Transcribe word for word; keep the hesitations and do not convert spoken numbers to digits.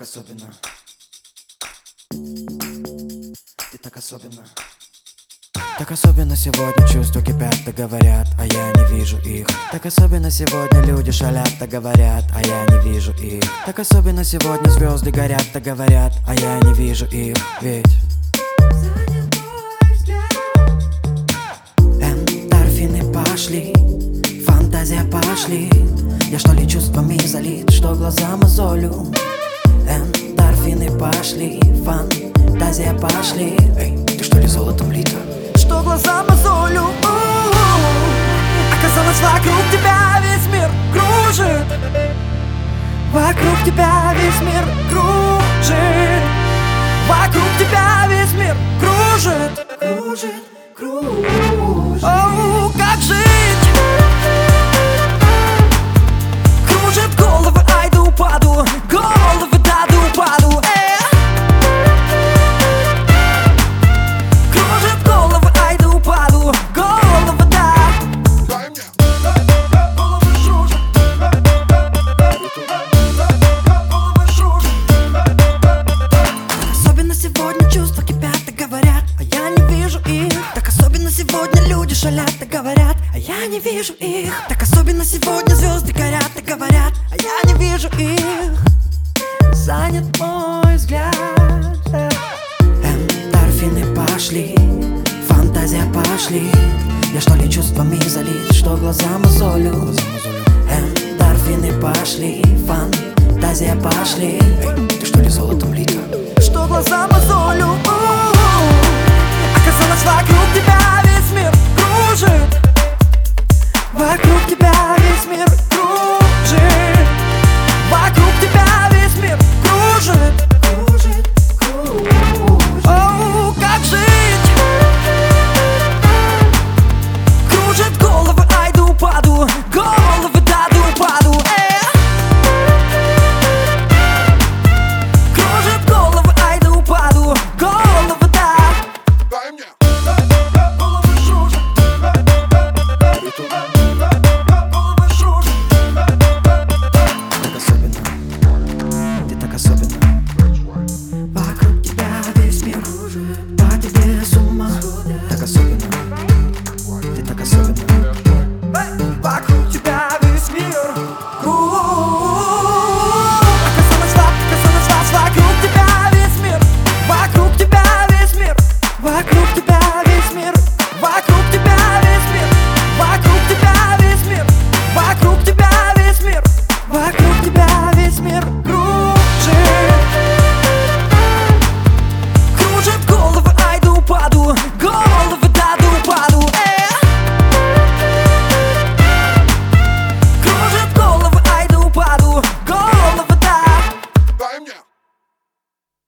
особенно. Ты так особенно. Так особенно сегодня чувства кипят, так говорят, а я не вижу их. Так особенно сегодня люди шалят, так говорят, а я не вижу их. Так особенно сегодня звезды горят, так говорят, а я не вижу их. Ведь эндорфины пошли, фантазия пошли. Я что ли чувствами залит, что глаза мозолю. Эндорфины пошли, фантазия пошли. Эй, ты что ли золотом лита? Что глаза мозолю. Оказалось, вокруг тебя весь мир кружит. Вокруг тебя весь мир кружит. Вокруг тебя весь мир кружит. Кружит, кружит. Оу, как жить? Кружит головы, ай да упаду. Головы, да да упаду. Сегодня люди шалят, так говорят, а я не вижу их. Так особенно сегодня звезды горят, так говорят, а я не вижу их. Занят мой взгляд. Эндорфины пошли, фантазия пошли. Я что ли чувствами залит, что глаза мозолю. Эндорфины пошли, фантазия пошли. Эй, ты что ли золотом лита? Что глаза мозолю. Оказалось, вокруг тебя весь мир кружит. Вокруг тебя